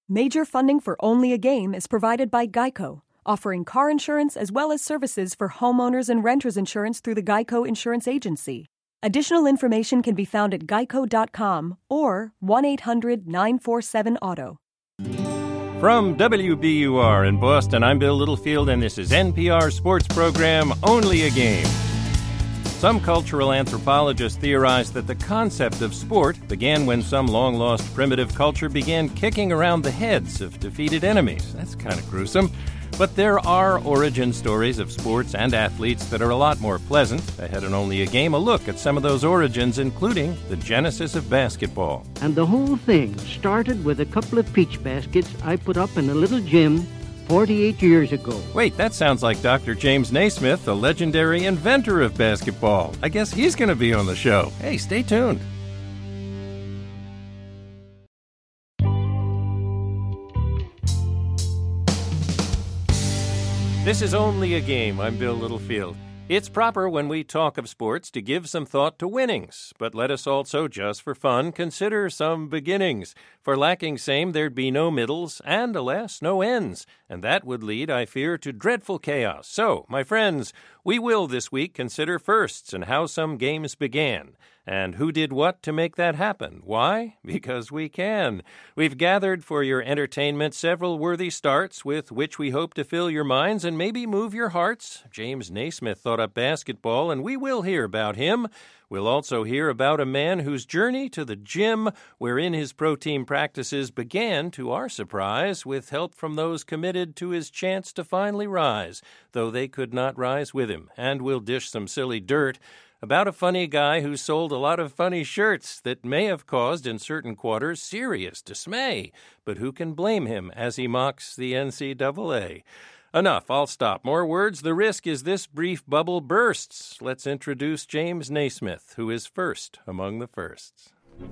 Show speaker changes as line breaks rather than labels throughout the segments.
Major funding for Only a Game is provided by Geico, offering car insurance as well as services for homeowners and renters insurance through the Geico Insurance Agency. Additional information can be found at geico.com or 1-800-947-AUTO.
From WBUR in Boston, I'm Bill Littlefield, and this is NPR sports program Only a Game. Some cultural anthropologists theorize that the concept of sport began when some long-lost primitive culture began kicking around the heads of defeated enemies. That's kind of gruesome. But there are origin stories of sports and athletes that are a lot more pleasant. Ahead on Only a Game, a look at some of those origins, including the genesis of basketball.
And the whole thing started with a couple of peach baskets I put up in a little gym 48 years ago.
Wait, that sounds like Dr. James Naismith, the legendary inventor of basketball. I guess he's going to be on the show. Hey, stay tuned. This is Only a Game. I'm Bill Littlefield. It's proper when we talk of sports to give some thought to winnings, but let us also, just for fun, consider some beginnings. For lacking same, there'd be no middles, and, alas, no ends. And that would lead, I fear, to dreadful chaos. So, my friends, we will this week consider firsts and how some games began. And who did what to make that happen? Why? Because we can. We've gathered for your entertainment several worthy starts with which we hope to fill your minds and maybe move your hearts. James Naismith thought up basketball, and we will hear about him. We'll also hear about a man whose journey to the gym, wherein his pro-team practices began, to our surprise, with help from those committed to his chance to finally rise, though they could not rise with him. And we'll dish some silly dirt about a funny guy who sold a lot of funny shirts that may have caused, in certain quarters, serious dismay. But who can blame him as he mocks the NCAA? Enough, I'll stop. More words, the risk is this brief bubble bursts. Let's introduce James Naismith, who is first among the firsts.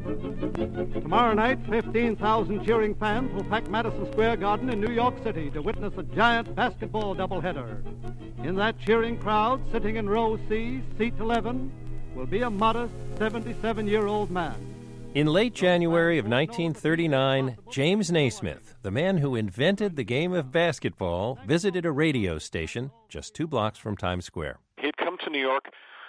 Tomorrow night, 15,000 cheering fans will pack Madison Square Garden in New York City to witness a giant basketball doubleheader. In that cheering crowd, sitting in row C, seat 11, will be a modest 77-year-old man.
In late January of 1939, James Naismith, the man who invented the game of basketball, visited a radio station just 2 blocks from Times Square.
He'd come to New York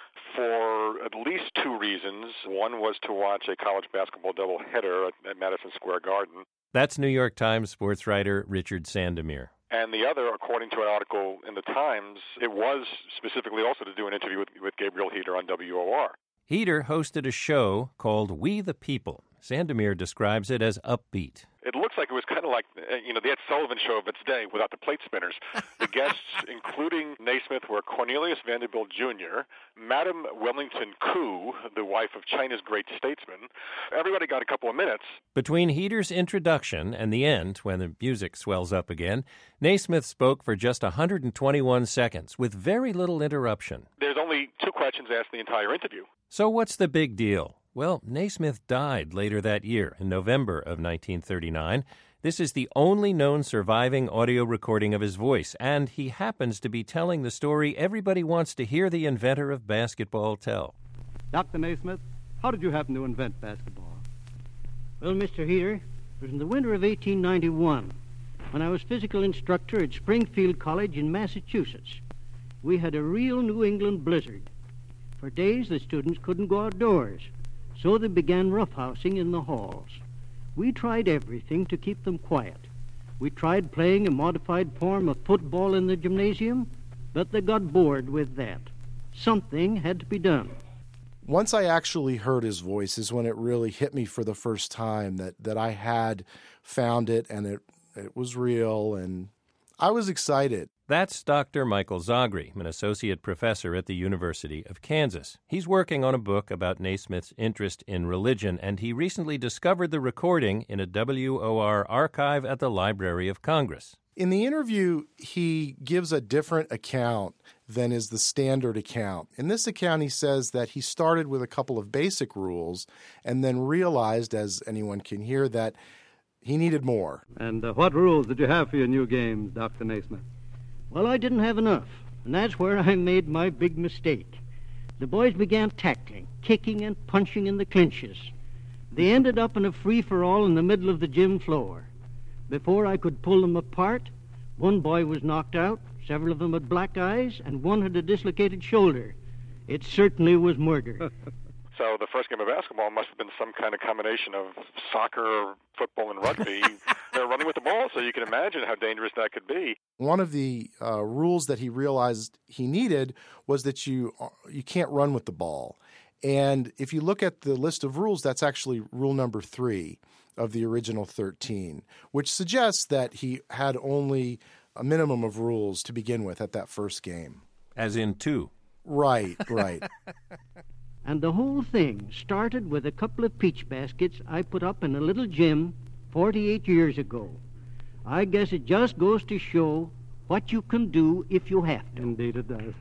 for at least 2 reasons. One was to watch a college basketball doubleheader at Madison Square Garden.
That's New York Times sports writer Richard Sandomir.
And the other, according to an article in the Times, it was specifically also to do an interview with Gabriel Heater on WOR.
Heater hosted a show called We the People. Sandomir describes it as upbeat.
It looks like it was kind of like, the Ed Sullivan Show of its day without the plate spinners. The guests, including Naismith, were Cornelius Vanderbilt Jr., Madame Wellington Koo, the wife of China's great statesman. Everybody got a couple of minutes.
Between Heater's introduction and the end, when the music swells up again, Naismith spoke for just 121 seconds, with very little interruption.
There's only 2 questions asked in the entire interview.
So what's the big deal? Well, Naismith died later that year, in November of 1939. This is the only known surviving audio recording of his voice, and he happens to be telling the story everybody wants to hear the inventor of basketball tell.
Dr. Naismith, how did you happen to invent basketball?
Well, Mr. Heater, it was in the winter of 1891 when I was physical instructor at Springfield College in Massachusetts. We had a real New England blizzard. For days, the students couldn't go outdoors, so they began roughhousing in the halls. We tried everything to keep them quiet. We tried playing a modified form of football in the gymnasium, but they got bored with that. Something had to be done.
Once I actually heard his voice is when it really hit me for the first time that I had found it and it was real, and I was excited.
That's Dr. Michael Zogry, an associate professor at the University of Kansas. He's working on a book about Naismith's interest in religion, and he recently discovered the recording in a WOR archive at the Library of Congress.
In the interview, he gives a different account than is the standard account. In this account, he says that he started with a couple of basic rules and then realized, as anyone can hear, that he needed more.
And what rules did you have for your new games, Dr. Naismith?
Well, I didn't have enough, and that's where I made my big mistake. The boys began tackling, kicking and punching in the clinches. They ended up in a free-for-all in the middle of the gym floor. Before I could pull them apart, one boy was knocked out, several of them had black eyes, and one had a dislocated shoulder. It certainly was murder.
So the first game of basketball must have been some kind of combination of soccer, football, and rugby. They're running with the ball, so you can imagine how dangerous that could be.
One of the rules that he realized he needed was that you can't run with the ball. And if you look at the list of rules, that's actually rule number 3 of the original 13, which suggests that he had only a minimum of rules to begin with at that first game.
As in 2.
Right.
And the whole thing started with a couple of peach baskets I put up in a little gym 48 years ago. I guess it just goes to show what you can do if you have to.
Indeed it does.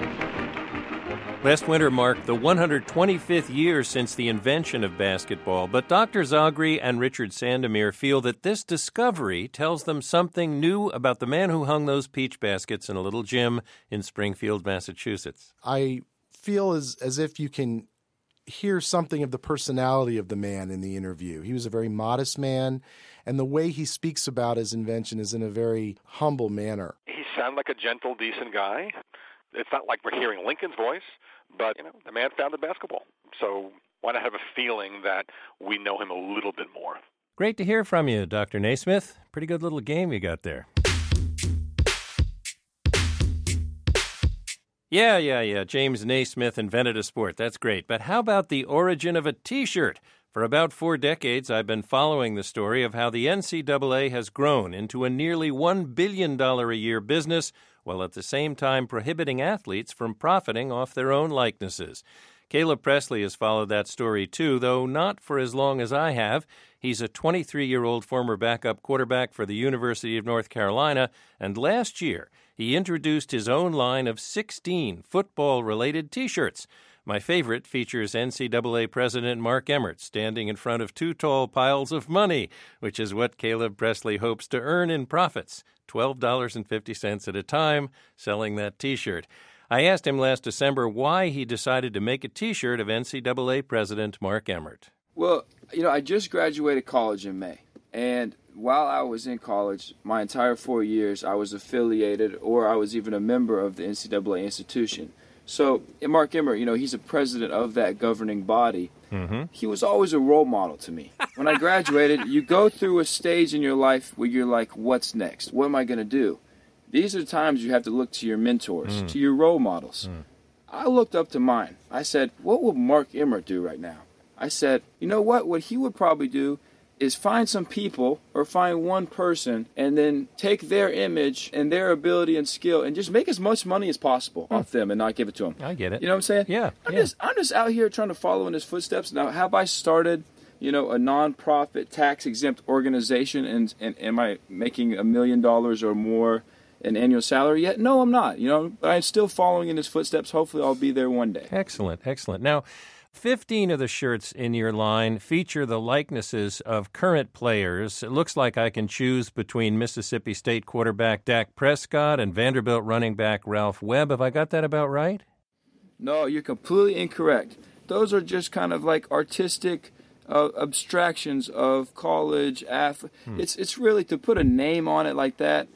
Last winter marked the 125th year since the invention of basketball, but Dr. Zagri and Richard Sandomir feel that this discovery tells them something new about the man who hung those peach baskets in a little gym in Springfield, Massachusetts.
I feel as if you can hear something of the personality of the man in the interview. He was a very modest man, and the way he speaks about his invention is in a very humble manner.
He sounded like a gentle, decent guy. It's not like we're hearing Lincoln's voice, but the man founded basketball. So why not have a feeling that we know him a little bit more?
Great to hear from you, Dr. Naismith. Pretty good little game you got there. Yeah. James Naismith invented a sport. That's great. But how about the origin of a T-shirt? For about 4 decades, I've been following the story of how the NCAA has grown into a nearly $1 billion a year business, while at the same time prohibiting athletes from profiting off their own likenesses. Caleb Presley has followed that story too, though not for as long as I have. He's a 23-year-old former backup quarterback for the University of North Carolina, and last year he introduced his own line of 16 football-related T-shirts. My favorite features NCAA President Mark Emmert standing in front of 2 tall piles of money, which is what Caleb Presley hopes to earn in profits, $12.50 at a time, selling that T-shirt. I asked him last December why he decided to make a T-shirt of NCAA President Mark Emmert.
Well, I just graduated college in May, and while I was in college, my entire 4 years, I was affiliated or I was even a member of the NCAA institution. So Mark Emmert, he's a president of that governing body. Mm-hmm. He was always a role model to me. When I graduated, you go through a stage in your life where you're like, what's next? What am I going to do? These are the times you have to look to your mentors, to your role models. I looked up to mine. I said, what would Mark Emmert do right now? I said, you know what? What he would probably do is find some people or find one person and then take their image and their ability and skill and just make as much money as possible off them and not give it to them.
I get it.
You know what I'm saying?
Yeah.
I'm just out here trying to follow in his footsteps. Now, have I started, a nonprofit tax-exempt organization and am I making $1 million or more in annual salary yet? No, I'm not. But I'm still following in his footsteps. Hopefully I'll be there one day.
Excellent. Now, 15 of the shirts in your line feature the likenesses of current players. It looks like I can choose between Mississippi State quarterback Dak Prescott and Vanderbilt running back Ralph Webb. Have I got that about right?
No, you're completely incorrect. Those are just kind of like artistic abstractions of college It's really, to put a name on it like that,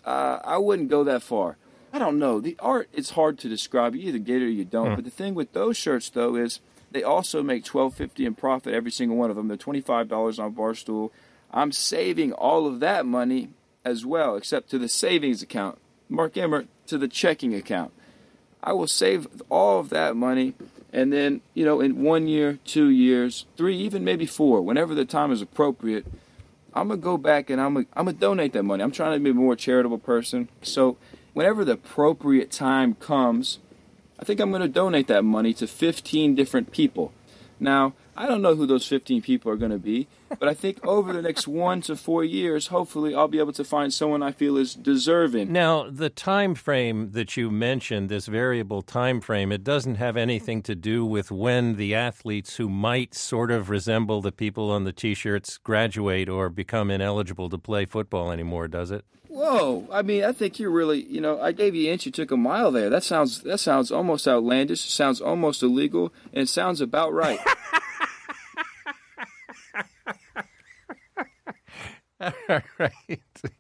I wouldn't go that far. I don't know. The art, it's hard to describe. You either get it or you don't. But the thing with those shirts, though, is they also make $12.50 in profit, every single one of them. They're $25 on Barstool. I'm saving all of that money as well, except to the savings account. Mark Emmert, to the checking account. I will save all of that money, and then, in 1 year, 2 years, 3, even maybe 4, whenever the time is appropriate, I'm going to go back and I'm going to donate that money. I'm trying to be a more charitable person. So whenever the appropriate time comes, I think I'm going to donate that money to 15 different people. Now, I don't know who those 15 people are going to be, but I think over the next 1 to 4 years, hopefully I'll be able to find someone I feel is deserving.
Now, the time frame that you mentioned, this variable time frame, it doesn't have anything to do with when the athletes who might sort of resemble the people on the T-shirts graduate or become ineligible to play football anymore, does it?
Whoa, I think you're really, I gave you an inch, you took a mile there. That sounds almost outlandish, sounds almost illegal, and it sounds about right.
All right.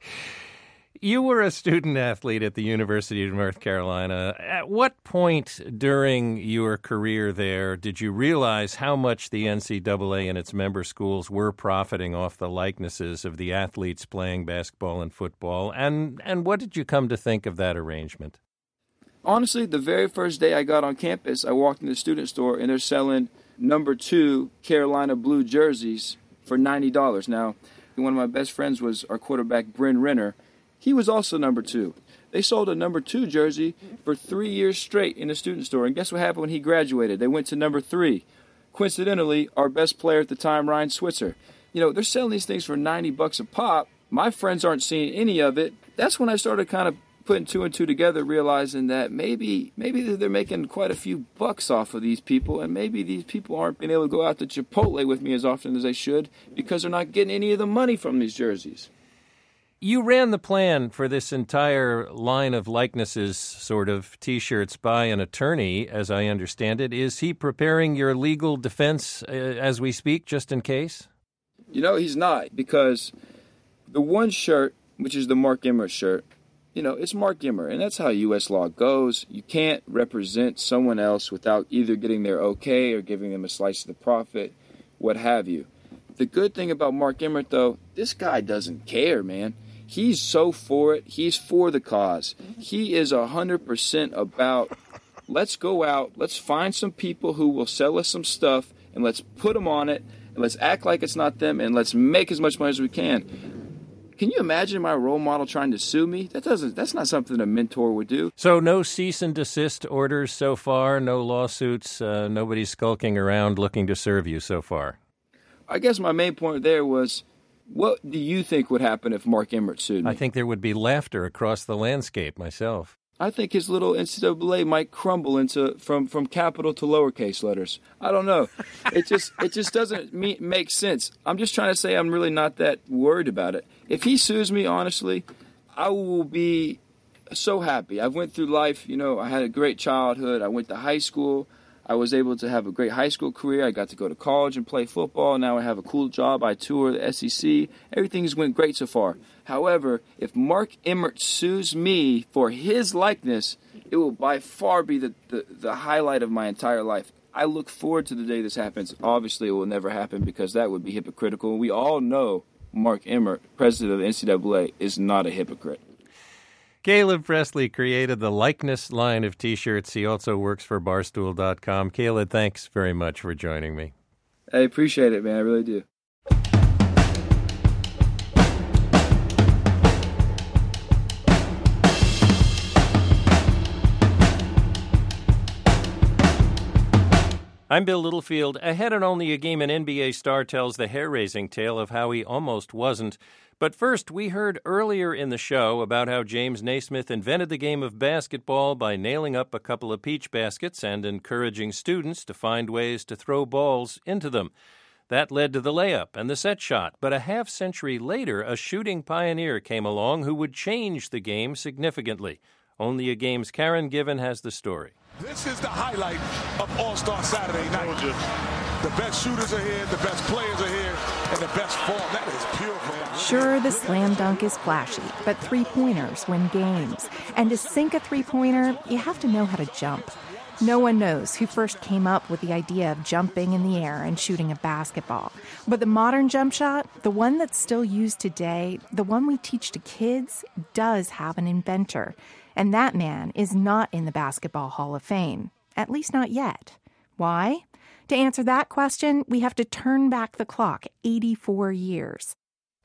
You were a student athlete at the University of North Carolina. At what point during your career there did you realize how much the NCAA and its member schools were profiting off the likenesses of the athletes playing basketball and football? And what did you come to think of that arrangement?
Honestly, the very first day I got on campus, I walked in the student store, and they're selling number 2 Carolina blue jerseys for $90. Now, one of my best friends was our quarterback, Bryn Renner. He was also number 2. They sold a number 2 jersey for 3 years straight in the student store. And guess what happened when he graduated? They went to number 3. Coincidentally, our best player at the time, Ryan Switzer. You know, they're selling these things for $90 a pop. My friends aren't seeing any of it. That's when I started kind of putting 2 and 2 together, realizing that maybe they're making quite a few bucks off of these people, and maybe these people aren't being able to go out to Chipotle with me as often as they should because they're not getting any of the money from these jerseys.
You ran the plan for this entire line of likenesses, sort of T-shirts, by an attorney, as I understand it. Is he preparing your legal defense as we speak, just in case?
You know, he's not, because the one shirt, which is the Mark Emmert shirt, you know, it's Mark Emmert, and that's how U.S. law goes. You can't represent someone else without either getting their okay or giving them a slice of the profit, what have you. The good thing about Mark Emmert, though, this guy doesn't care, man. He's so for it. He's for the cause. He is 100% about, let's go out, let's find some people who will sell us some stuff, and let's put them on it, and let's act like it's not them, and let's make as much money as we can. Can you imagine my role model trying to sue me? That's not something a mentor would do.
So no cease and desist orders so far, no lawsuits, nobody skulking around looking to serve you so far?
I guess my main point there was, what do you think would happen if Mark Emmert sued me?
I think there would be laughter across the landscape myself.
I think his little NCAA might crumble into from capital to lowercase letters. I don't know. It just doesn't make sense. I'm just trying to say I'm really not that worried about it. If he sues me, honestly, I will be so happy. I went through life, you know, I had a great childhood. I went to high school. I was able to have a great high school career. I got to go to college and play football. Now I have a cool job. I tour the SEC. Everything's went great so far. However, if Mark Emmert sues me for his likeness, it will by far be the highlight of my entire life. I look forward to the day this happens. Obviously, it will never happen because that would be hypocritical. We all know Mark Emmert, president of the NCAA, is not a hypocrite.
Caleb Pressley created the likeness line of T-shirts. He also works for Barstool.com. Caleb, thanks very much for joining me.
I appreciate it, man. I really do.
I'm Bill Littlefield. Ahead on Only a Game, an NBA star tells the hair-raising tale of how he almost wasn't. But first, we heard earlier in the show about how James Naismith invented the game of basketball by nailing up a couple of peach baskets and encouraging students to find ways to throw balls into them. That led to the layup and the set shot. But a half-century later, a shooting pioneer came along who would change the game significantly. Only a Game's Karen Given has the story.
This is the highlight of All-Star Saturday night. The best shooters are here, the best players are here, and the best form. That is pure man.
Sure, the slam dunk is flashy, but three-pointers win games. And to sink a three-pointer, you have to know how to jump. No one knows who first came up with the idea of jumping in the air and shooting a basketball. But the modern jump shot, the one that's still used today, the one we teach to kids, does have an inventor. And that man is not in the Basketball Hall of Fame, at least not yet. Why? To answer that question, we have to turn back the clock 84 years.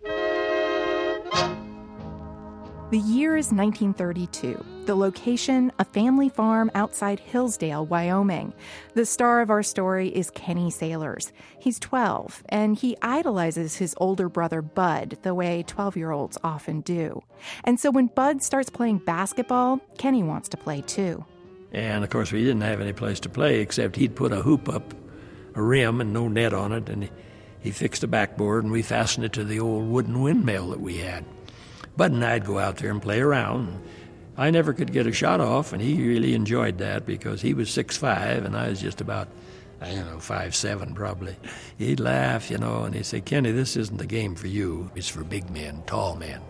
The year is 1932. The location, a family farm outside Hillsdale, Wyoming. The star of our story is Kenny Sailors. He's 12, and he idolizes his older brother, Bud, the way 12-year-olds often do. And so when Bud starts playing basketball, Kenny wants to play too.
And, of course, we didn't have any place to play except he'd put a hoop up, a rim and no net on it, and he fixed a backboard, and we fastened it to the old wooden windmill that we had. Bud and I'd go out there and play around. I never could get a shot off, and he really enjoyed that because he was 6'5", and I was just about 5'7" probably. He'd laugh, and he'd say, "Kenny, this isn't the game for you. It's for big men, tall men."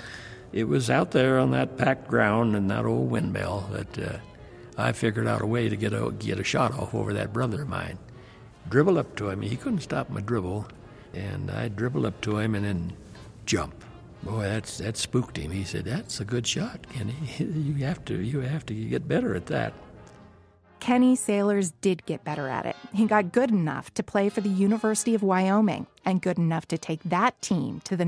It was out there on that packed ground in that old windmill that I figured out a way to get a shot off over that brother of mine. Dribble up to him. He couldn't stop my dribble. And I dribbled up to him and then jump. Boy, that spooked him. He said, "That's a good shot, Kenny. You have to get better at that."
Kenny Sailors did get better at it. He got good enough to play for the University of Wyoming and good enough to take that team to the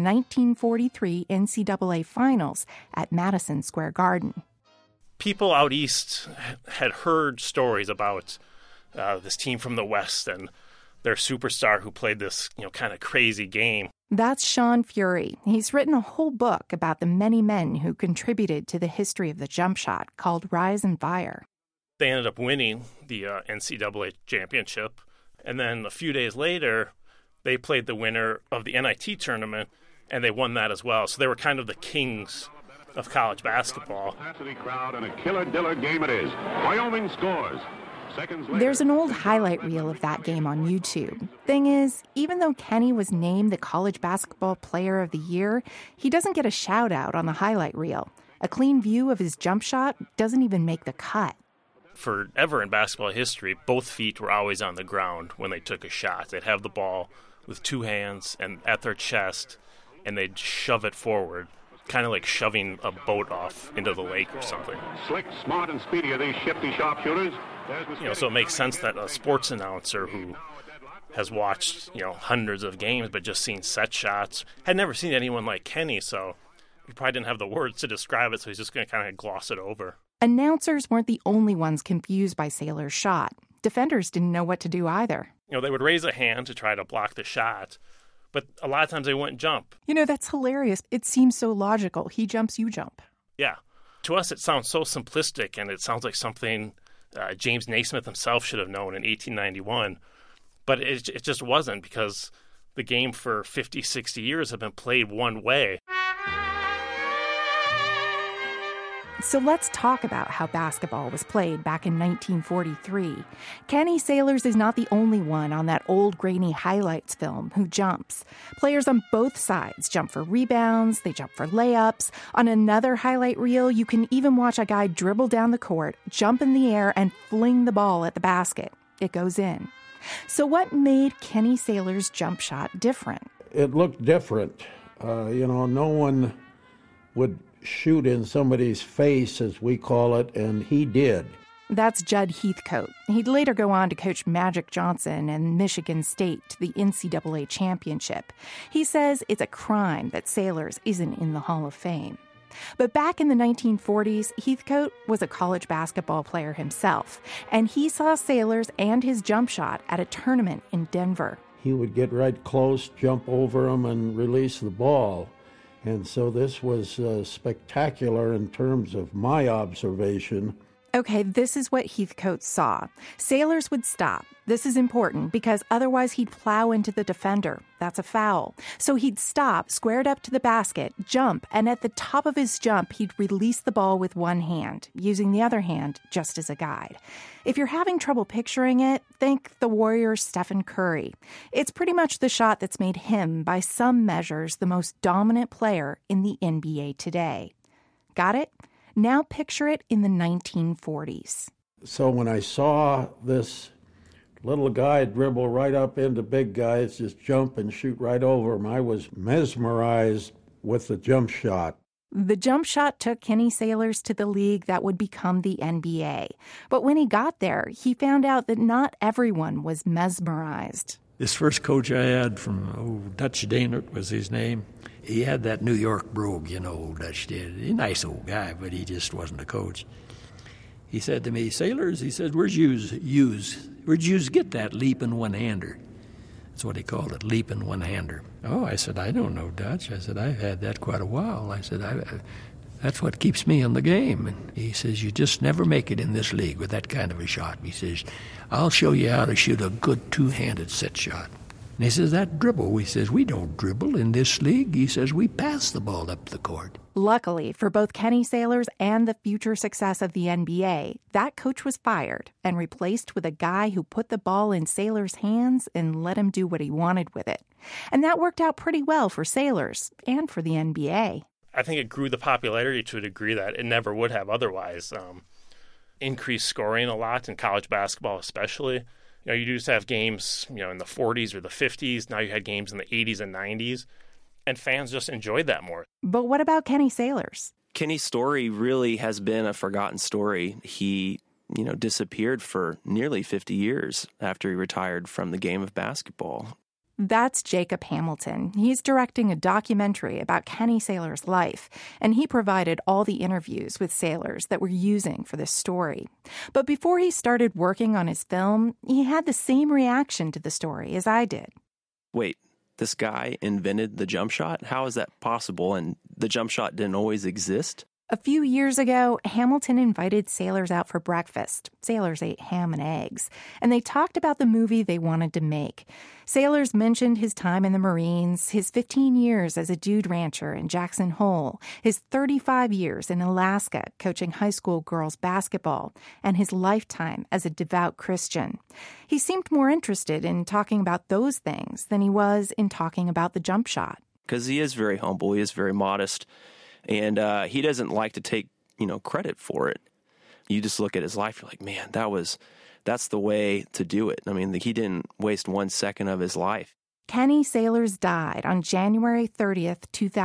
1943 NCAA Finals at Madison Square Garden.
People out east had heard stories about this team from the West and their superstar who played this, kind of crazy game.
That's Sean Fury. He's written a whole book about the many men who contributed to the history of the jump shot called Rise and Fire.
They ended up winning the NCAA championship, and then a few days later, they played the winner of the NIT tournament, and they won that as well. So they were kind of the kings of college basketball.
Crowd and a killer-diller game it is. Wyoming scores.
There's an old highlight reel of that game on YouTube. Thing is, even though Kenny was named the College Basketball Player of the Year, he doesn't get a shout-out on the highlight reel. A clean view of his jump shot doesn't even make the cut.
Forever in basketball history, both feet were always on the ground when they took a shot. They'd have the ball with two hands and at their chest, and they'd shove it forward, kind of like shoving a boat off into the lake or something.
Slick, smart, and speedy are these shifty sharpshooters.
So it makes sense that a sports announcer who has watched, hundreds of games but just seen set shots, had never seen anyone like Kenny, so he probably didn't have the words to describe it, so he's just going to kind of gloss it over.
Announcers weren't the only ones confused by Sailor's shot. Defenders didn't know what to do either.
They would raise a hand to try to block the shot, but a lot of times they wouldn't jump.
That's hilarious. It seems so logical. He jumps, you jump.
Yeah. To us, it sounds so simplistic, and it sounds like something James Naismith himself should have known in 1891. But it just wasn't, because the game for 50, 60 years had been played one way.
So let's talk about how basketball was played back in 1943. Kenny Sailors is not the only one on that old grainy highlights film who jumps. Players on both sides jump for rebounds, they jump for layups. On another highlight reel, you can even watch a guy dribble down the court, jump in the air, and fling the ball at the basket. It goes in. So what made Kenny Sailors' jump shot different?
It looked different. No one would shoot in somebody's face, as we call it, and he did.
That's Judd Heathcote. He'd later go on to coach Magic Johnson and Michigan State to the NCAA championship. He says it's a crime that Sailors isn't in the Hall of Fame. But back in the 1940s, Heathcote was a college basketball player himself, and he saw Sailors and his jump shot at a tournament in Denver.
He would get right close, jump over him, and release the ball. And so this was spectacular in terms of my observation.
Okay, this is what Heathcote saw. Sailors would stop. This is important because otherwise he'd plow into the defender. That's a foul. So he'd stop, squared up to the basket, jump, and at the top of his jump, he'd release the ball with one hand, using the other hand just as a guide. If you're having trouble picturing it, think the Warriors' Stephen Curry. It's pretty much the shot that's made him, by some measures, the most dominant player in the NBA today. Got it? Now picture it in the 1940s.
So when I saw this little guy dribble right up into big guys, just jump and shoot right over him, I was mesmerized with the jump shot.
The jump shot took Kenny Sailors to the league that would become the NBA. But when he got there, he found out that not everyone was mesmerized.
This first coach I had from Dutch Dainert was his name. He had that New York brogue, old Dutch did. He's a nice old guy, but he just wasn't a coach. He said to me, "Sailors," he said, where'd you get that leaping one-hander? That's what he called it, leaping one-hander. Oh, I said, I don't know, Dutch. I said, I've had that quite a while. I said, that's what keeps me in the game. And he says, you just never make it in this league with that kind of a shot. He says, I'll show you how to shoot a good two-handed set shot. And he says, that dribble. He says, we don't dribble in this league. He says, we pass the ball up the court.
Luckily for both Kenny Sailors and the future success of the NBA, that coach was fired and replaced with a guy who put the ball in Sailors' hands and let him do what he wanted with it. And that worked out pretty well for Sailors and for the NBA.
I think it grew the popularity to a degree that it never would have otherwise. Increased scoring a lot in college basketball especially. You used to have games, in the 40s or the 50s. Now you had games in the 80s and 90s. And fans just enjoyed that more.
But what about Kenny Sailors?
Kenny's story really has been a forgotten story. He, disappeared for nearly 50 years after he retired from the game of basketball.
That's Jacob Hamilton. He's directing a documentary about Kenny Sailors' life, and he provided all the interviews with Sailors that we're using for this story. But before he started working on his film, he had the same reaction to the story as I did.
Wait, this guy invented the jump shot? How is that possible? And the jump shot didn't always exist?
A few years ago, Hamilton invited Sailors out for breakfast. Sailors ate ham and eggs, and they talked about the movie they wanted to make. Sailors mentioned his time in the Marines, his 15 years as a dude rancher in Jackson Hole, his 35 years in Alaska coaching high school girls basketball, and his lifetime as a devout Christian. He seemed more interested in talking about those things than he was in talking about the jump shot.
Because he is very humble, he is very modest. And he doesn't like to take, credit for it. You just look at his life, you're like, man, that's the way to do it. I mean, he didn't waste 1 second of his life.
Kenny Sailors died on January 30th,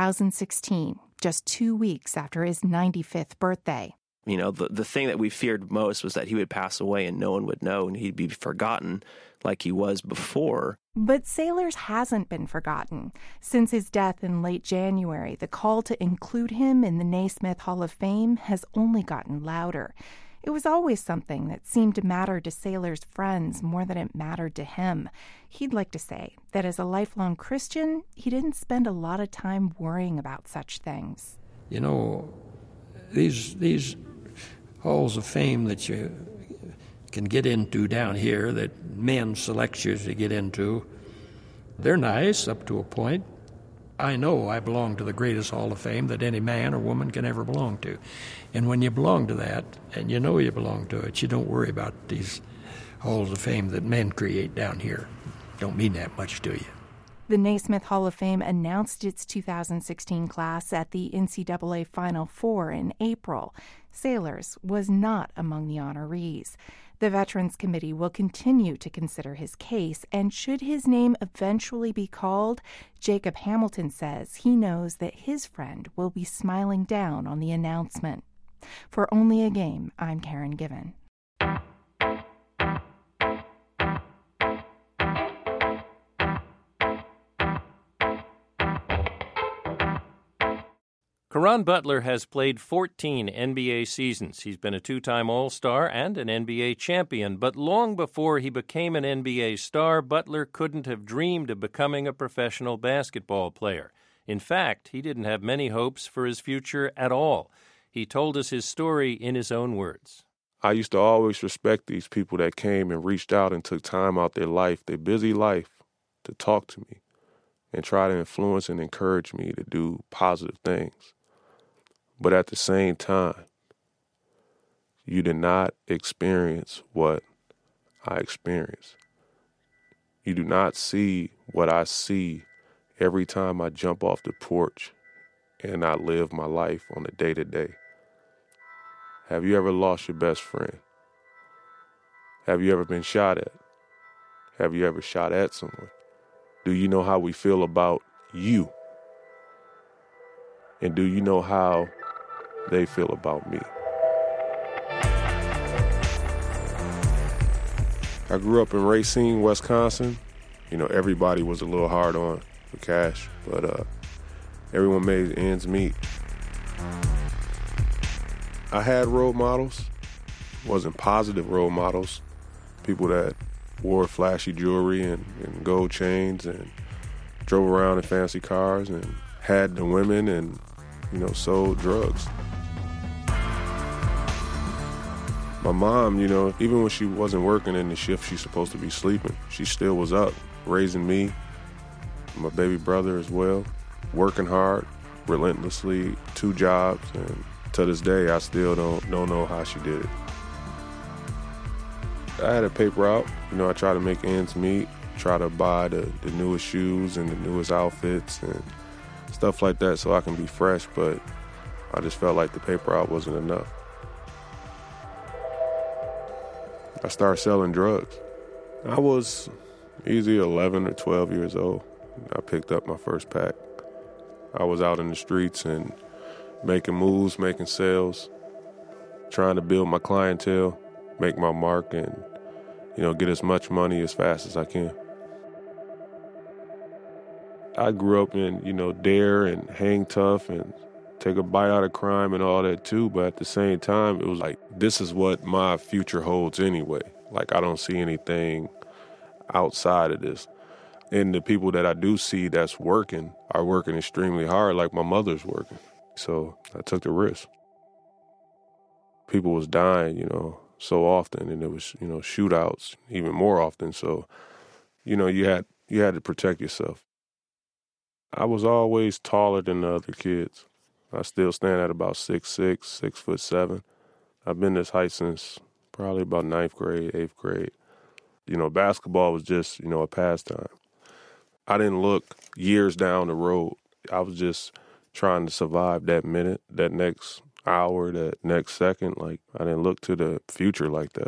2016, just 2 weeks after his 95th birthday.
The thing that we feared most was that he would pass away and no one would know and he'd be forgotten like he was before.
But Sailors hasn't been forgotten. Since his death in late January, the call to include him in the Naismith Hall of Fame has only gotten louder. It was always something that seemed to matter to Sailors' friends more than it mattered to him. He'd like to say that as a lifelong Christian, he didn't spend a lot of time worrying about such things.
These halls of fame that you can get into down here, that men select you to get into, they're nice up to a point. I know I belong to the greatest hall of fame that any man or woman can ever belong to. And when you belong to that, and you know you belong to it, you don't worry about these halls of fame that men create down here. Don't mean that much to you.
The Naismith Hall of Fame announced its 2016 class at the NCAA Final Four in April. Sailors was not among the honorees. The Veterans Committee will continue to consider his case, and should his name eventually be called, Jacob Hamilton says he knows that his friend will be smiling down on the announcement. For Only a Game, I'm Karen Given.
Caron Butler has played 14 NBA seasons. He's been a two-time All-Star and an NBA champion. But long before he became an NBA star, Butler couldn't have dreamed of becoming a professional basketball player. In fact, he didn't have many hopes for his future at all. He told us his story in his own words.
I used to always respect these people that came and reached out and took time out their life, their busy life, to talk to me and try to influence and encourage me to do positive things. But at the same time, you did not experience what I experienced. You do not see what I see every time I jump off the porch and I live my life on a day-to-day. Have you ever lost your best friend? Have you ever been shot at? Have you ever shot at someone? Do you know how we feel about you? And do you know how they feel about me? I grew up in Racine, Wisconsin. Everybody was a little hard on for cash, but everyone made ends meet. I had role models, wasn't positive role models, people that wore flashy jewelry and gold chains and drove around in fancy cars and had the women and, sold drugs. My mom, even when she wasn't working in the shift she's supposed to be sleeping, she still was up raising me, my baby brother as well, working hard, relentlessly, 2 jobs, and to this day, I still don't know how she did it. I had a paper route. I try to make ends meet, try to buy the newest shoes and the newest outfits and stuff like that so I can be fresh, but I just felt like the paper route wasn't enough. I started selling drugs. I was easy 11 or 12 years old. I picked up my first pack. I was out in the streets and making moves, making sales, trying to build my clientele, make my mark, and, get as much money as fast as I can. I grew up in, dare and hang tough and take a bite out of crime and all that too, but at the same time, it was like, this is what my future holds anyway. Like, I don't see anything outside of this. And the people that I do see that's working are working extremely hard, like my mother's working. So I took the risk. People was dying, so often, and it was, shootouts even more often. So, you had to protect yourself. I was always taller than the other kids. I still stand at about 6'6", 6'7". I've been this height since probably about 9th grade, 8th grade. Basketball was just, a pastime. I didn't look years down the road. I was just trying to survive that minute, that next hour, that next second. Like, I didn't look to the future like that.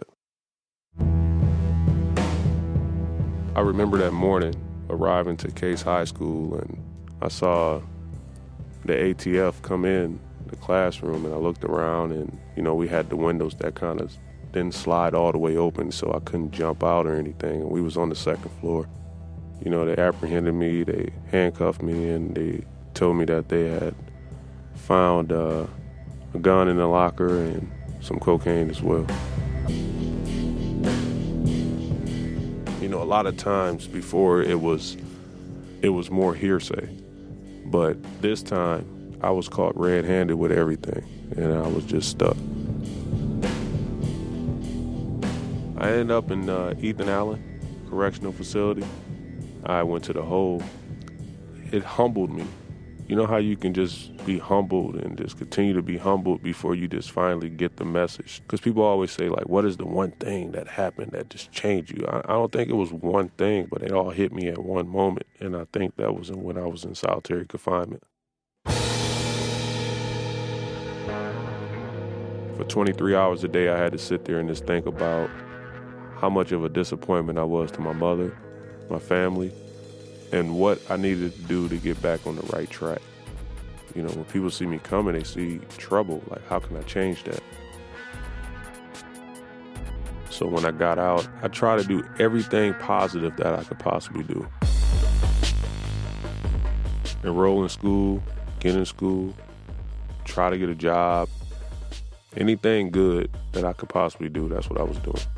I remember that morning arriving to Case High School, and I saw the ATF come in the classroom, and I looked around, and, we had the windows that kind of didn't slide all the way open, so I couldn't jump out or anything. And we was on the 2nd floor. They apprehended me, they handcuffed me, and they told me that they had found a gun in the locker and some cocaine as well. A lot of times before it was more hearsay, but this time I was caught red-handed with everything, and I was just stuck. I ended up in Ethan Allen Correctional Facility. I went to the hole. It humbled me. You know how you can just be humbled and just continue to be humbled before you just finally get the message? Because people always say, like, what is the one thing that happened that just changed you? I don't think it was one thing, but it all hit me at one moment. And I think that was when I was in solitary confinement. For 23 hours a day, I had to sit there and just think about how much of a disappointment I was to my mother, my family, and what I needed to do to get back on the right track. When people see me coming, they see trouble. Like, how can I change that? So when I got out, I tried to do everything positive that I could possibly do. Enroll in school, get in school, try to get a job. Anything good that I could possibly do, that's what I was doing.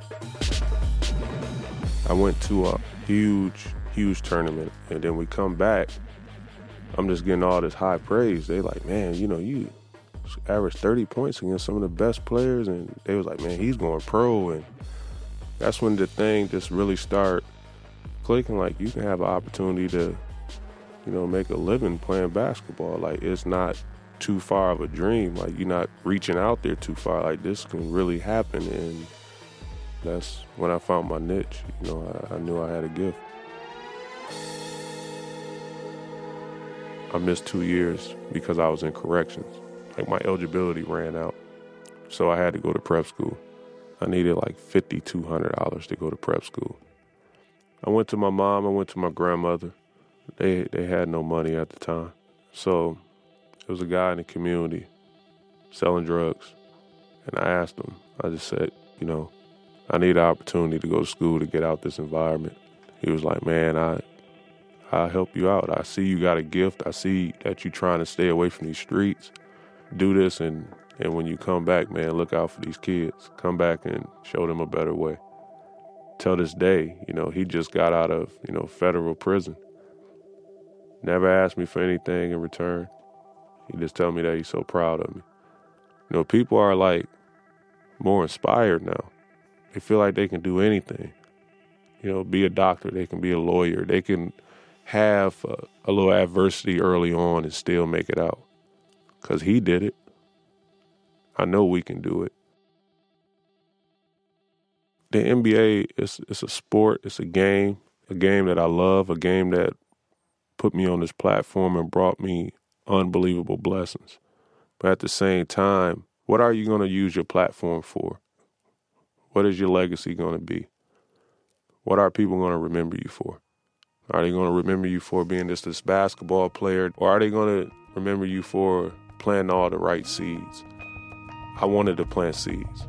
I went to a huge tournament, and then we come back, I'm just getting all this high praise. They like, man, you averaged 30 points against some of the best players, and they was like, man, he's going pro. And that's when the thing just really started clicking. Like, you can have an opportunity to, make a living playing basketball. Like, it's not too far of a dream. Like, you're not reaching out there too far. Like, this can really happen. And that's when I found my niche. I knew I had a gift. I missed 2 years because I was in corrections. Like, my eligibility ran out. So I had to go to prep school. I needed like $5,200 to go to prep school. I went to my mom, I went to my grandmother. They had no money at the time. So there was a guy in the community selling drugs. And I asked him, I just said, I need an opportunity to go to school to get out this environment. He was like, man, I'll help you out. I see you got a gift. I see that you're trying to stay away from these streets. Do this, and when you come back, man, look out for these kids. Come back and show them a better way. Till this day, he just got out of, federal prison. Never asked me for anything in return. He just told me that he's so proud of me. People are like more inspired now. They feel like they can do anything. Be a doctor. They can be a lawyer. They can have a little adversity early on and still make it out. Because he did it. I know we can do it. The NBA, it's a sport, it's a game that I love, a game that put me on this platform and brought me unbelievable blessings. But at the same time, what are you going to use your platform for? What is your legacy going to be? What are people going to remember you for? Are they going to remember you for being just this basketball player, or are they going to remember you for planting all the right seeds? I wanted to plant seeds.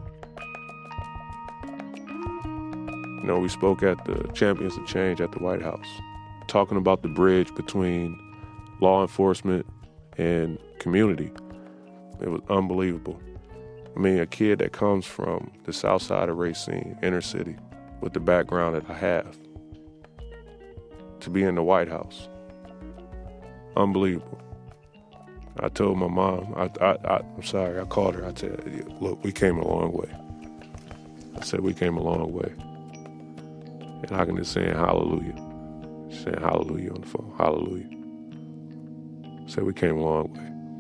You know, we spoke at the Champions of Change at the White House, talking about the bridge between law enforcement and community. It was unbelievable. I mean, a kid that comes from the south side of Racine, inner city, with the background that I have, to be in the White House. Unbelievable. I told my mom, I'm sorry, I called her. I said, look, we came a long way. I said, we came a long way. And I can just say hallelujah. Saying hallelujah on the phone. Hallelujah. Said we came a long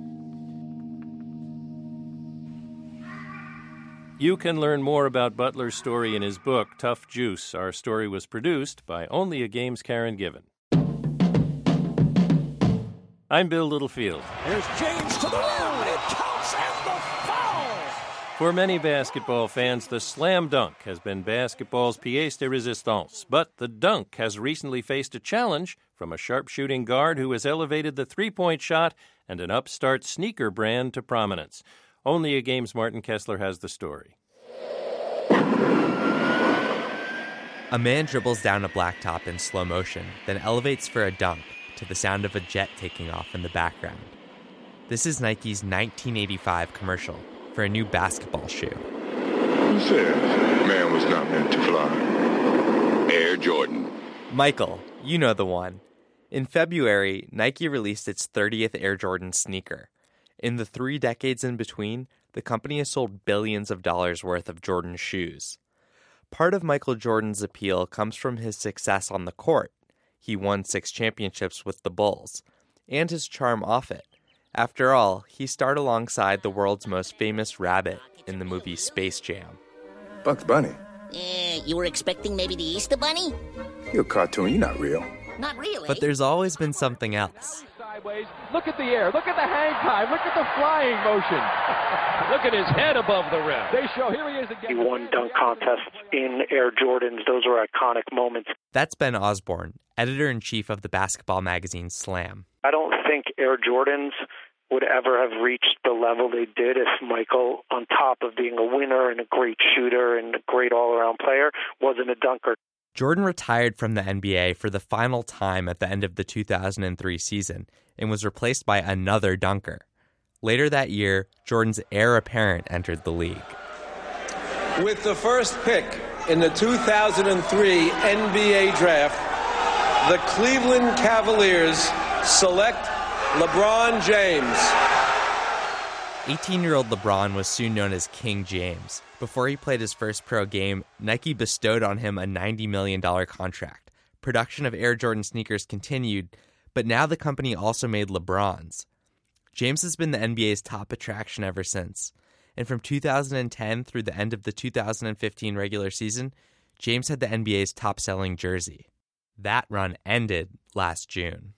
way.
You can learn more about Butler's story in his book, Tough Juice. Our story was produced by Only a Game's Karen Given. I'm Bill Littlefield.
Here's James to the rim. It counts and the foul.
For many basketball fans, the slam dunk has been basketball's pièce de résistance. But the dunk has recently faced a challenge from a sharpshooting guard who has elevated the three-point shot and an upstart sneaker brand to prominence. Only a Game's Martin Kessler has the story.
A man dribbles down a blacktop in slow motion, then elevates for a dunk to the sound of a jet taking off in the background. This is Nike's 1985 commercial for a new basketball shoe.
Who says man was not meant to fly? Air Jordan.
Michael, you know the one. In February, Nike released its 30th Air Jordan sneaker. In the 3 decades in between, the company has sold billions of dollars worth of Jordan shoes. Part of Michael Jordan's appeal comes from his success on the court. He won 6 championships with the Bulls, and his charm off it. After all, he starred alongside the world's most famous rabbit in the movie Space Jam.
Bugs Bunny?
You were expecting maybe the Easter Bunny?
You're a cartoon, you're not real.
Not really.
But there's always been something else.
Sideways. Look at the air. Look at the hang time. Look at the flying motion. Look at his head above the rim. They show, here he is again.
He won dunk contests in Air Jordans. Those are iconic moments.
That's Ben Osborne, editor-in-chief of the basketball magazine Slam.
I don't think Air Jordans would ever have reached the level they did if Michael, on top of being a winner and a great shooter and a great all-around player, wasn't a dunker.
Jordan retired from the NBA for the final time at the end of the 2003 season and was replaced by another dunker. Later that year, Jordan's heir apparent entered the league.
With the first pick in the 2003 NBA draft, the Cleveland Cavaliers select LeBron James.
18-year-old LeBron was soon known as King James. Before he played his first pro game, Nike bestowed on him a $90 million contract. Production of Air Jordan sneakers continued, but now the company also made LeBrons. James has been the NBA's top attraction ever since. And from 2010 through the end of the 2015 regular season, James had the NBA's top-selling jersey. That run ended last June.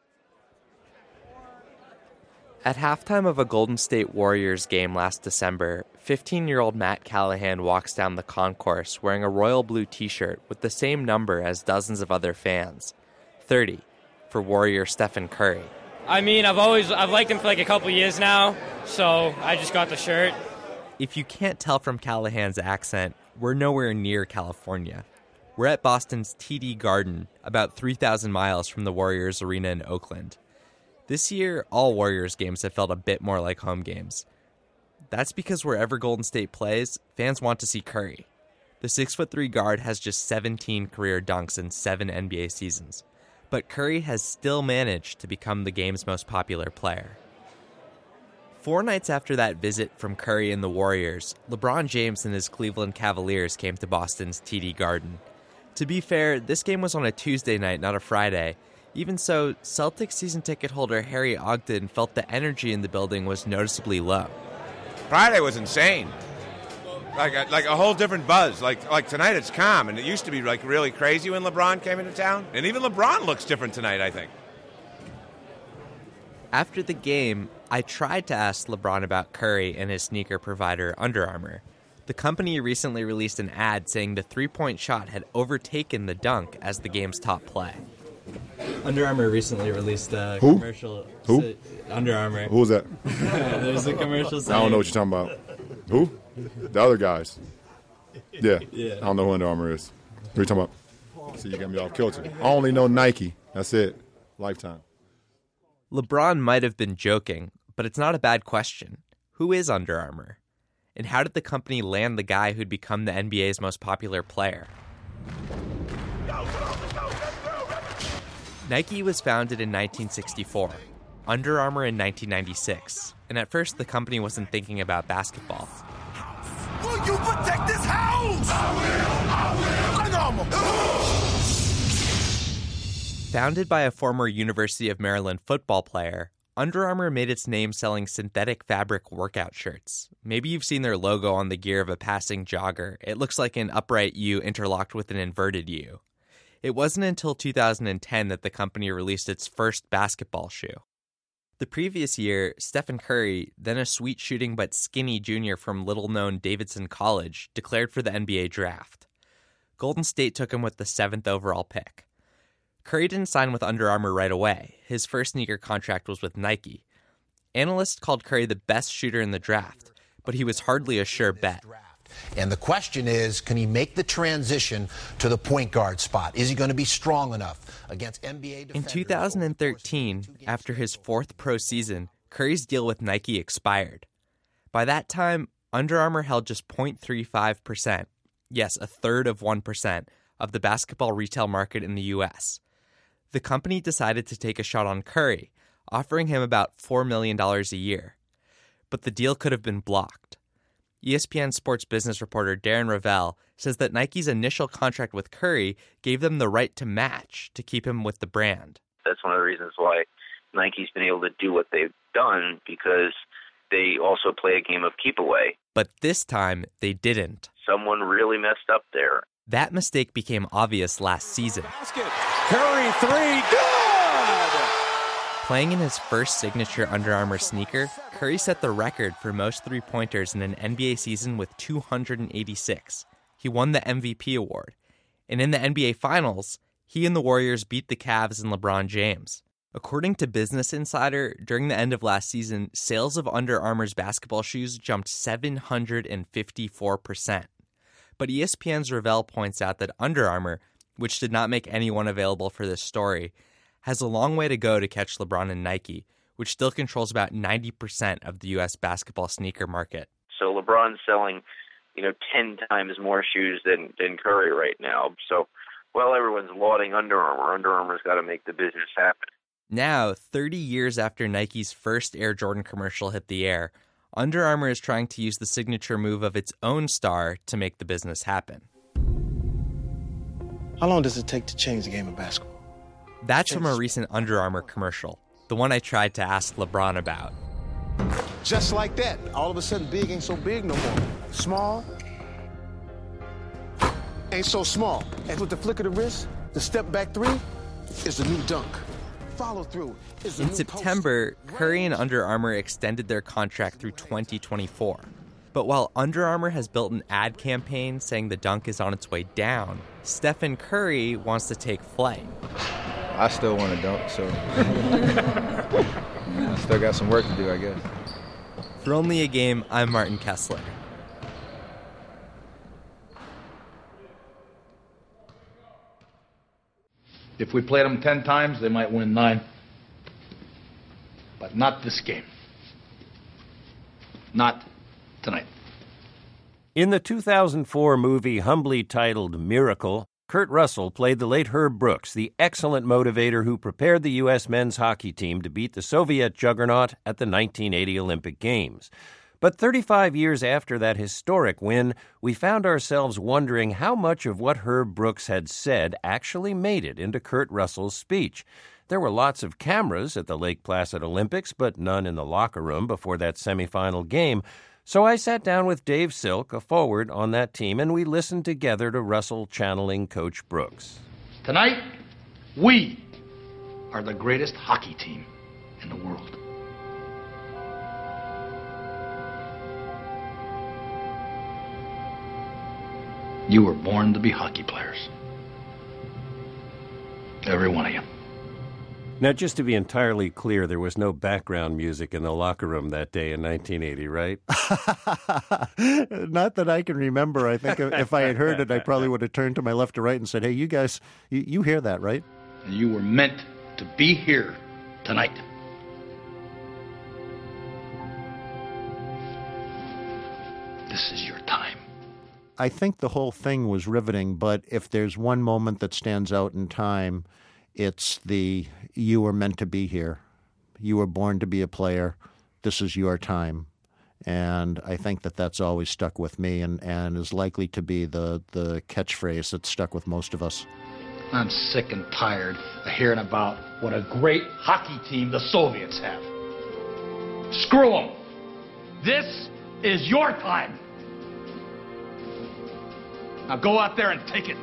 At halftime of a Golden State Warriors game last December, 15-year-old Matt Callahan walks down the concourse wearing a royal blue t-shirt with the same number as dozens of other fans, 30, for Warrior Stephen Curry.
I mean, I've liked him for like a couple years now, so I just got the shirt.
If you can't tell from Callahan's accent, we're nowhere near California. We're at Boston's TD Garden, about 3,000 miles from the Warriors Arena in Oakland. This year, all Warriors games have felt a bit more like home games. That's because wherever Golden State plays, fans want to see Curry. The 6'3" guard has just 17 career dunks in 7 NBA seasons, but Curry has still managed to become the game's most popular player. 4 nights after that visit from Curry and the Warriors, LeBron James and his Cleveland Cavaliers came to Boston's TD Garden. To be fair, this game was on a Tuesday night, not a Friday, Even so, Celtics season ticket holder Harry Ogden felt the energy in the building was noticeably low.
Friday was insane. Like a whole different buzz. Like tonight it's calm, and it used to be like really crazy when LeBron came into town. And even LeBron looks different tonight, I think.
After the game, I tried to ask LeBron about Curry and his sneaker provider, Under Armour. The company recently released an ad saying the three-point shot had overtaken the dunk as the game's top play.
Under Armour recently released a
Who?
commercial.
Who?
Under Armour.
Who was that?
There's a commercial saying...
I don't know what you're talking about. Who? The other guys. Yeah.
Yeah.
I don't know who Under Armour is. What are you talking about? See, you got me off kilter. I only know Nike. That's it. Lifetime.
LeBron might have been joking, but it's not a bad question. Who is Under Armour? And how did the company land the guy who'd become the NBA's most popular player? Nike was founded in 1964, Under Armour in 1996, and at first the company wasn't thinking about basketball.
Will you protect this house? I will. Under Armour.
Founded by a former University of Maryland football player, Under Armour made its name selling synthetic fabric workout shirts. Maybe you've seen their logo on the gear of a passing jogger. It looks like an upright U interlocked with an inverted U. It wasn't until 2010 that the company released its first basketball shoe. The previous year, Stephen Curry, then a sweet shooting but skinny junior from little-known Davidson College, declared for the NBA draft. Golden State took him with the 7th overall pick. Curry didn't sign with Under Armour right away. His first sneaker contract was with Nike. Analysts called Curry the best shooter in the draft, but he was hardly a sure bet.
And the question is, can he make the transition to the point guard spot? Is he going to be strong enough against NBA defenders?
In 2013, after his 4th pro season, Curry's deal with Nike expired. By that time, Under Armour held just 0.35%, yes, 1/3 of 1%, of the basketball retail market in the U.S. The company decided to take a shot on Curry, offering him about $4 million a year. But the deal could have been blocked. ESPN sports business reporter Darren Rovell says that Nike's initial contract with Curry gave them the right to match to keep him with the brand.
That's one of the reasons why Nike's been able to do what they've done, because they also play a game of keep away.
But this time, they didn't.
Someone really messed up there.
That mistake became obvious last season.
Curry three, good!
Playing in his first signature Under Armour sneaker, Curry set the record for most three-pointers in an NBA season with 286. He won the MVP award. And in the NBA Finals, he and the Warriors beat the Cavs and LeBron James. According to Business Insider, during the end of last season, sales of Under Armour's basketball shoes jumped 754%. But ESPN's Rovell points out that Under Armour, which did not make anyone available for this story, has a long way to go to catch LeBron and Nike, which still controls about 90% of the U.S. basketball sneaker market.
So LeBron's selling, 10 times more shoes than Curry right now. So while everyone's lauding Under Armour's got to make the business happen.
Now, 30 years after Nike's first Air Jordan commercial hit the air, Under Armour is trying to use the signature move of its own star to make the business happen.
How long does it take to change the game of basketball?
That's from a recent Under Armour commercial, the one I tried to ask LeBron about.
Just like that, all of a sudden big ain't so big no more. Small ain't so small. And with the flick of the wrist, the step back three is the new dunk. Follow through.
In September, Curry and Under Armour extended their contract through 2024. But while Under Armour has built an ad campaign saying the dunk is on its way down, Stephen Curry wants to take flight.
I still want to dunk, so I still got some work to do, I guess.
For Only a Game, I'm Martin Kessler.
If we played them 10 times, they might win 9. But not this game. Not tonight.
In the 2004 movie humbly titled Miracle, Kurt Russell played the late Herb Brooks, the excellent motivator who prepared the U.S. men's hockey team to beat the Soviet juggernaut at the 1980 Olympic Games. But 35 years after that historic win, we found ourselves wondering how much of what Herb Brooks had said actually made it into Kurt Russell's speech. There were lots of cameras at the Lake Placid Olympics, but none in the locker room before that semifinal game. So I sat down with Dave Silk, a forward on that team, and we listened together to Russell channeling Coach Brooks.
Tonight, we are the greatest hockey team in the world. You were born to be hockey players. Every one of you.
Now, just to be entirely clear, there was no background music in the locker room that day in 1980, right?
Not that I can remember. I think if I had heard it, I probably would have turned to my left or right and said, hey, you guys, you hear that, right?
And you were meant to be here tonight. This is your time.
I think the whole thing was riveting, but if there's one moment that stands out in time, it's the you were meant to be here. You were born to be a player. This is your time. And I think that that's always stuck with me and is likely to be the catchphrase that's stuck with most of us.
I'm sick and tired of hearing about what a great hockey team the Soviets have. Screw them. This is your time. Now go out there and take it.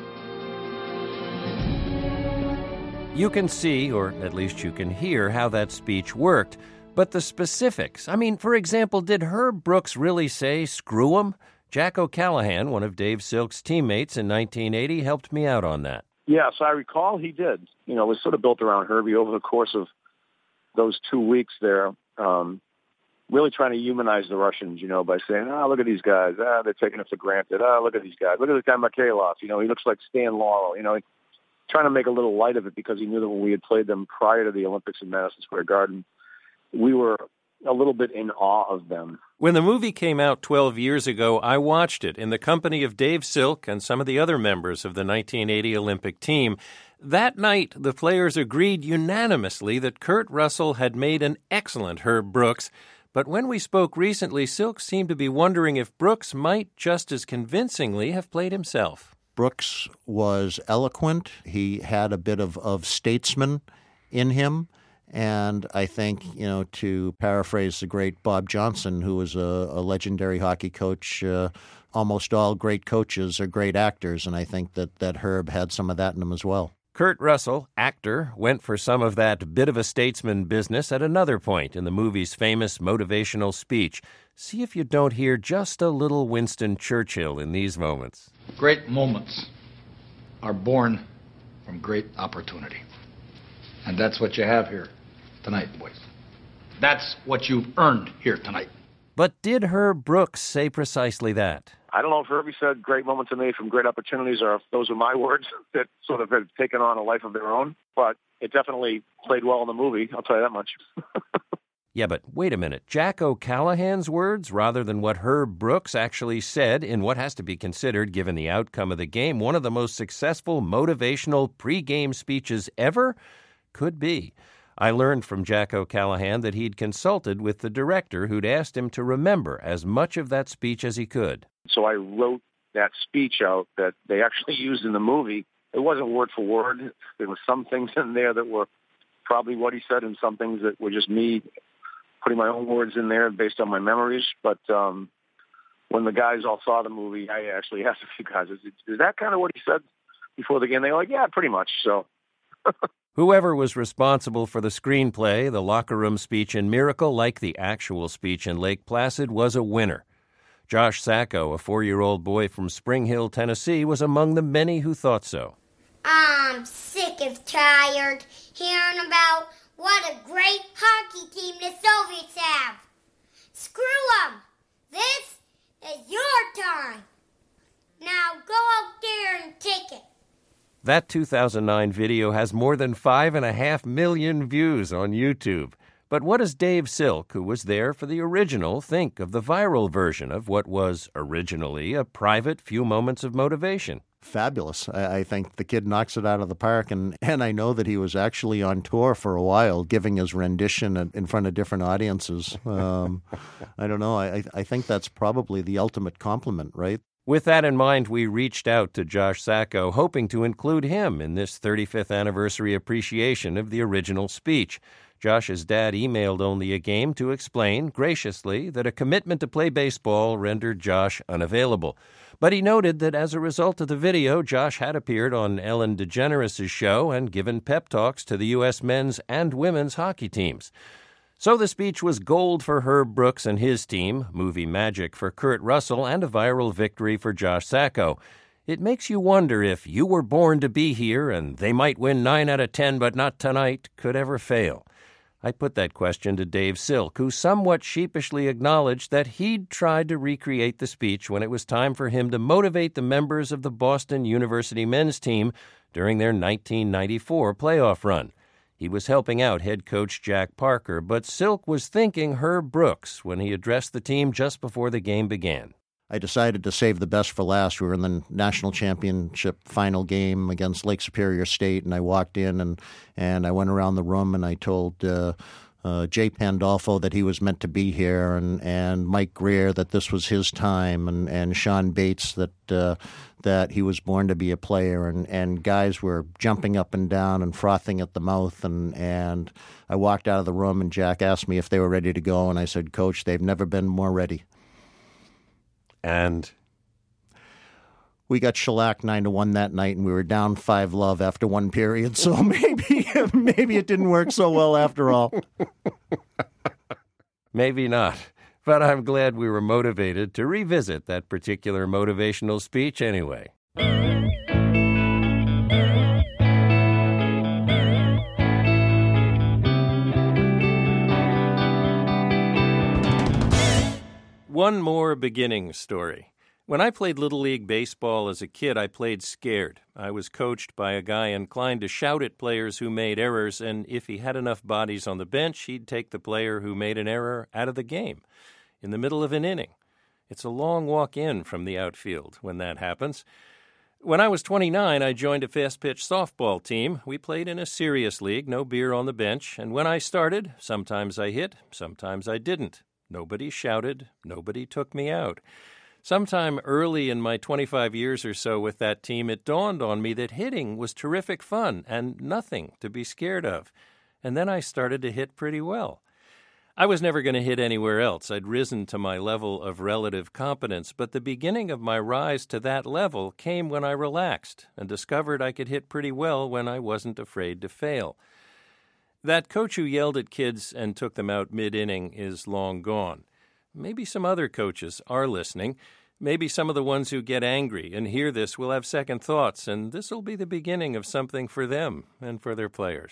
You can see, or at least you can hear, how that speech worked. But the specifics, I mean, for example, did Herb Brooks really say, screw 'em? Jack O'Callahan, one of Dave Silk's teammates in 1980, helped me out on that.
Yes, I recall he did. You know, it was sort of built around Herbie over the course of those 2 weeks there, really trying to humanize the Russians, you know, by saying, look at these guys. They're taking it for granted. Look at these guys. Look at this guy Mikhailov. You know, he looks like Stan Laurel. You know, trying to make a little light of it because he knew that when we had played them prior to the Olympics in Madison Square Garden, we were a little bit in awe of them.
When the movie came out 12 years ago, I watched it in the company of Dave Silk and some of the other members of the 1980 Olympic team. That night, the players agreed unanimously that Kurt Russell had made an excellent Herb Brooks. But when we spoke recently, Silk seemed to be wondering if Brooks might just as convincingly have played himself.
Brooks was eloquent. He had a bit of statesman in him. And I think, you know, to paraphrase the great Bob Johnson, who was a legendary hockey coach, almost all great coaches are great actors. And I think that Herb had some of that in him as well.
Kurt Russell, actor, went for some of that bit of a statesman business at another point in the movie's famous motivational speech. See if you don't hear just a little Winston Churchill in these moments.
Great moments are born from great opportunity. And that's what you have here tonight, boys. That's what you've earned here tonight.
But did Herb Brooks say precisely that?
I don't know if Herbie said great moments are made from great opportunities or if those are my words that sort of have taken on a life of their own, but it definitely played well in the movie, I'll tell you that much.
Yeah, but wait a minute. Jack O'Callahan's words rather than what Herb Brooks actually said in what has to be considered, given the outcome of the game, one of the most successful motivational pre-game speeches ever? Could be. I learned from Jack O'Callahan that he'd consulted with the director who'd asked him to remember as much of that speech as he could.
So I wrote that speech out that they actually used in the movie. It wasn't word for word. There were some things in there that were probably what he said and some things that were just me putting my own words in there based on my memories. But when the guys all saw the movie, I actually asked a few guys, is that kind of what he said before the game? They were like, yeah, pretty much. So
whoever was responsible for the screenplay, the locker room speech in Miracle, like the actual speech in Lake Placid, was a winner. Josh Sacco, a 4-year-old boy from Spring Hill, Tennessee, was among the many who thought so.
I'm sick and tired hearing about what a great hockey team the Soviets have. Screw them. This is your time. Now go out there and take it.
That 2009 video has more than 5.5 million views on YouTube. But what does Dave Silk, who was there for the original, think of the viral version of what was originally a private few moments of motivation?
Fabulous. I think the kid knocks it out of the park, and I know that he was actually on tour for a while, giving his rendition in front of different audiences. I don't know. I think that's probably the ultimate compliment, right?
With that in mind, we reached out to Josh Sacco, hoping to include him in this 35th anniversary appreciation of the original speech. Josh's dad emailed Only a Game to explain, graciously, that a commitment to play baseball rendered Josh unavailable. But he noted that as a result of the video, Josh had appeared on Ellen DeGeneres' show and given pep talks to the U.S. men's and women's hockey teams. So the speech was gold for Herb Brooks and his team, movie magic for Kurt Russell, and a viral victory for Josh Sacco. It makes you wonder if You Were Born to Be Here and They Might Win 9 out of 10 but Not Tonight could ever fail. I put that question to Dave Silk, who somewhat sheepishly acknowledged that he'd tried to recreate the speech when it was time for him to motivate the members of the Boston University men's team during their 1994 playoff run. He was helping out head coach Jack Parker, but Silk was thinking Herb Brooks when he addressed the team just before the game began.
I decided to save the best for last. We were in the national championship final game against Lake Superior State, and I walked in and I went around the room and I told Jay Pandolfo that he was meant to be here, and Mike Greer that this was his time, and Sean Bates that he was born to be a player, and guys were jumping up and down and frothing at the mouth, and I walked out of the room and Jack asked me if they were ready to go, and I said, Coach, they've never been more ready.
And
we got shellacked 9-1 that night, and we were down 5-0 after one period. So maybe it didn't work so well after all.
Maybe not. But I'm glad we were motivated to revisit that particular motivational speech anyway. One more beginning story. When I played Little League Baseball as a kid, I played scared. I was coached by a guy inclined to shout at players who made errors, and if he had enough bodies on the bench, he'd take the player who made an error out of the game in the middle of an inning. It's a long walk in from the outfield when that happens. When I was 29, I joined a fast-pitch softball team. We played in a serious league, no beer on the bench, and when I started, sometimes I hit, sometimes I didn't. Nobody shouted. Nobody took me out. Sometime early in my 25 years or so with that team, it dawned on me that hitting was terrific fun and nothing to be scared of. And then I started to hit pretty well. I was never going to hit anywhere else. I'd risen to my level of relative competence, but the beginning of my rise to that level came when I relaxed and discovered I could hit pretty well when I wasn't afraid to fail. That coach who yelled at kids and took them out mid-inning is long gone. Maybe some other coaches are listening. Maybe some of the ones who get angry and hear this will have second thoughts, and this will be the beginning of something for them and for their players.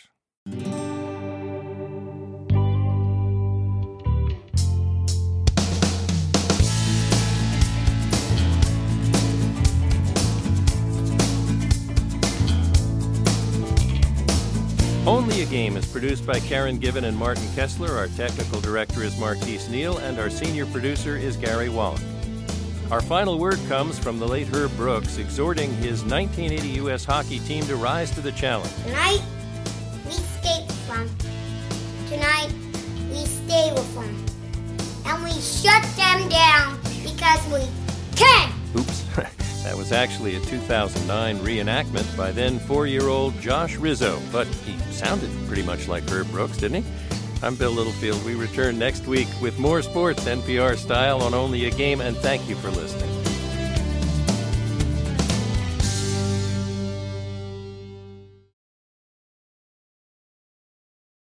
Only a Game is produced by Karen Given and Martin Kessler. Our technical director is Marquise Neal, and our senior producer is Gary Wallach. Our final word comes from the late Herb Brooks, exhorting his 1980 U.S. hockey team to rise to the challenge.
Tonight, we skate with them. Tonight, we stay with them. And we shut them down because we can!
Oops. That was actually a 2009 reenactment by then 4-year-old Josh Rizzo, but he sounded pretty much like Herb Brooks, didn't he? I'm Bill Littlefield. We return next week with more sports NPR style on Only a Game, and thank you for listening.